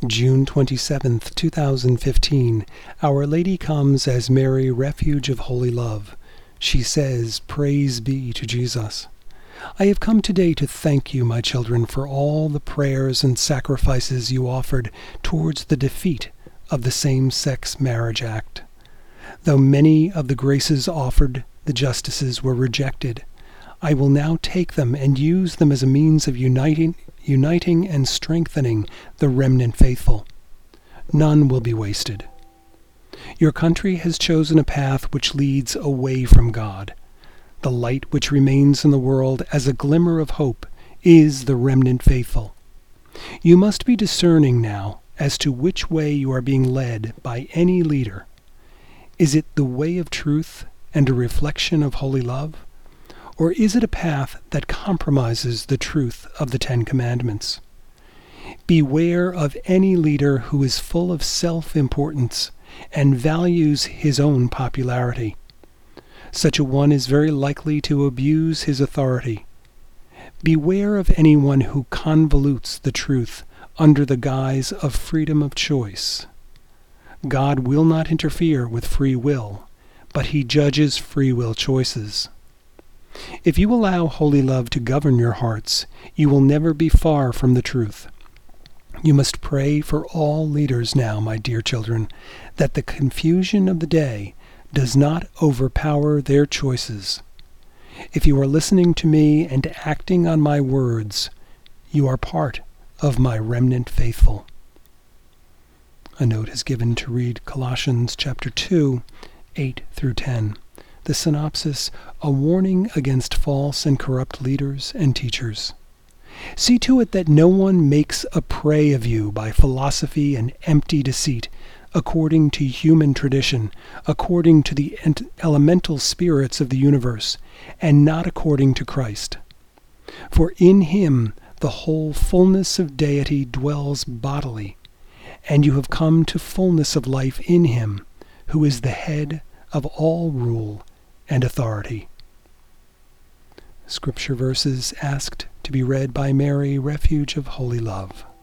June 27th, 2015, Our Lady comes as Mary, refuge of holy love. She says, "Praise be to Jesus." I have come today to thank you, my children, for all the prayers and sacrifices you offered towards the defeat of the Same-Sex Marriage Act. Though many of the graces offered the justices were rejected, I will now take them and use them as a means of uniting and strengthening the remnant faithful. None will be wasted. Your country has chosen a path which leads away from God. The light which remains in the world as a glimmer of hope is the remnant faithful. You must be discerning now as to which way you are being led by any leader. Is it the way of truth and a reflection of holy love? Or is it a path that compromises the truth of the Ten Commandments? Beware of any leader who is full of self-importance and values his own popularity. Such a one is very likely to abuse his authority. Beware of anyone who convolutes the truth under the guise of freedom of choice. God will not interfere with free will, but he judges free will choices. If you allow holy love to govern your hearts, you will never be far from the truth. You must pray for all leaders now, my dear children, that the confusion of the day does not overpower their choices. If you are listening to me and acting on my words, you are part of my remnant faithful. A note is given to read Colossians chapter 2, 8 through 10. The synopsis, a warning against false and corrupt leaders and teachers. See to it that no one makes a prey of you by philosophy and empty deceit, according to human tradition, according to the elemental spirits of the universe, and not according to Christ. For in him the whole fullness of deity dwells bodily, and you have come to fullness of life in him, who is the head of all rule and authority. Scripture verses asked to be read by Mary, refuge of holy love.